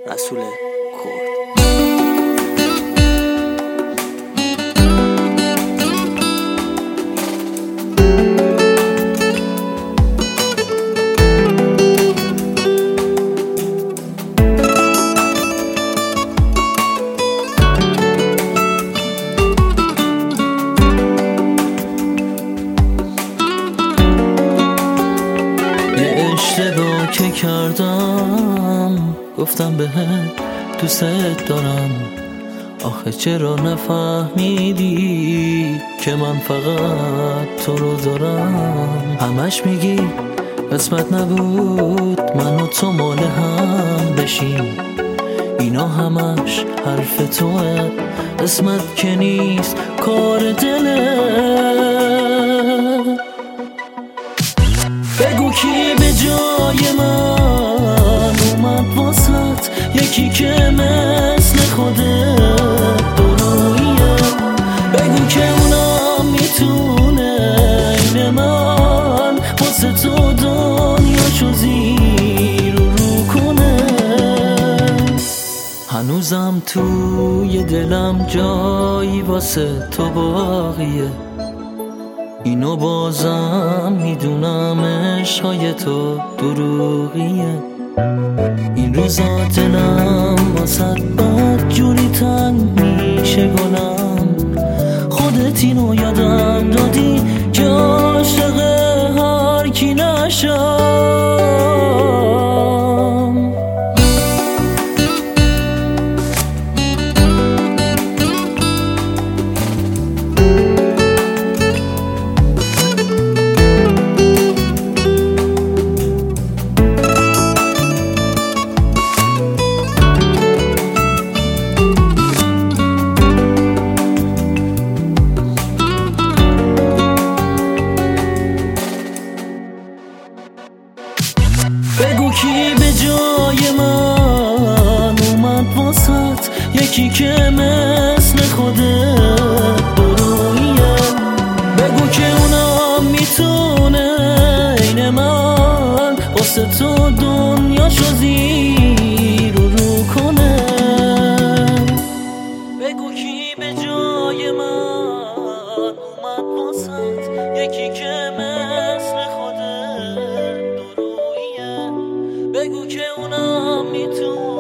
رسول کرد. اشتباه که کردم گفتم بهت دوست دارم، آخه چرا نفهمیدی که من فقط تو رو دارم. همش میگی قسمت نبود من و تو مال هم بشیم، اینا همش حرف توه، قسمت که نیست کار دله. بگو کی به جای من اومد واسط، یکی که مثل خودت درویه. بگو که اونم میتونه این من واسه تو دنیاشو زیر رو کنه. هنوزم توی دلم جایی واسه تو باقیه، اینو بازم میدونم عشقای تو دروغیه. این روزا دلم واسه بد جوری تنگ میشه گلم، خودت اینو یادم دادی که عاشق هر کی نشم. بگو کی به جای من اومد واسط، یکی که مثل خودت درویه. بگو که اونم میتونه این من واسه تو دنیاشو زیر رو کنه. بگو کی به جای من اومد واسط، یکی که مثل خودت. بگو که اونم میتونه